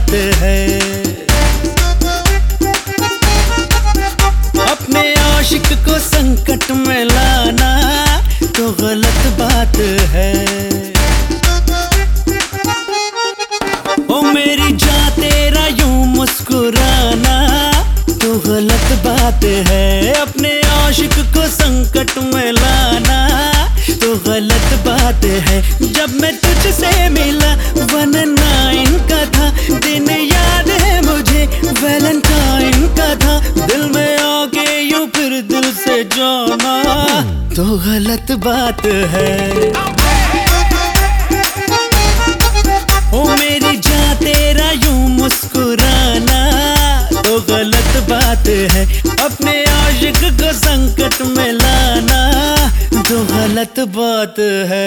बात है। अपने आशिक को संकट में लाना तो गलत बात है। ओ मेरी जान तेरा यूं मुस्कुराना तो गलत बात है। अपने आशिक को संकट में लाना तो गलत बात है। जब मैं तुझसे मिला 19 का था दिन, याद है मुझे वैलेंटाइन का था। दिल में आके यूं फिर दिल से जाना तो गलत बात है। ओ मेरी जान तेरा यूं मुस्कुराना तो गलत बात है। अपने आशिक को संकट में लाना तो गलत बात है।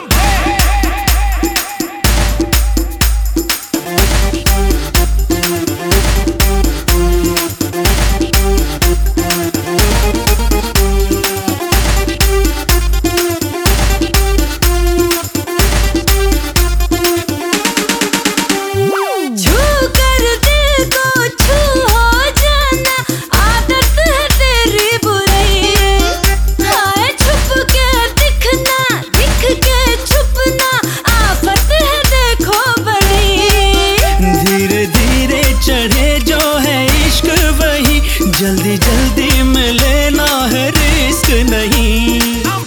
जल्दी जल्दी में लेना है, रिस्क नहीं।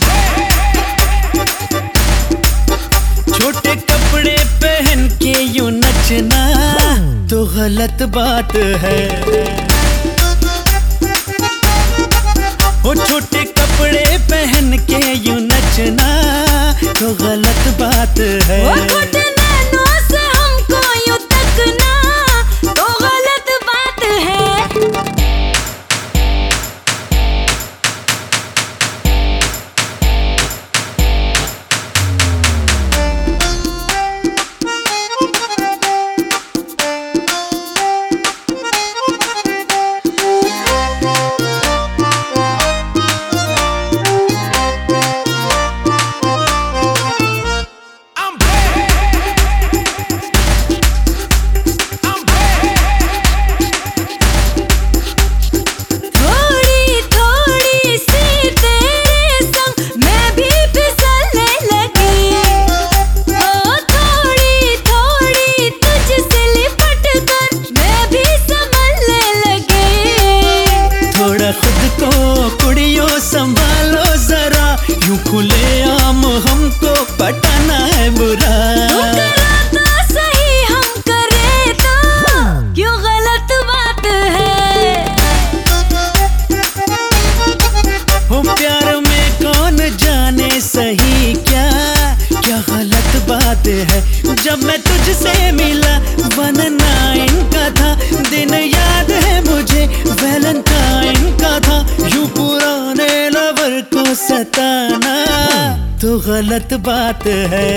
छोटे कपड़े पहन के यूं नचना तो गलत बात है। ओ छोटे कपड़े पहन के यूं नचना तो गलत बात है। संभालो जरा, यूं खुले आम हमको पटाना है बुरा। तो सही हम करे तो क्यों गलत बात है। हो प्यार में कौन जाने सही क्या क्या गलत बात है। जब मैं तुझसे मिला 19 का था दिन, याद है मुझे वैलेंटाइन का था। यूं पुराने लवर को सताना तो गलत बात है।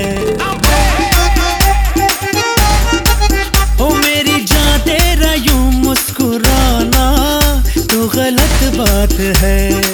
ओ मेरी जान तेरा यूं मुस्कुराना तो गलत बात है।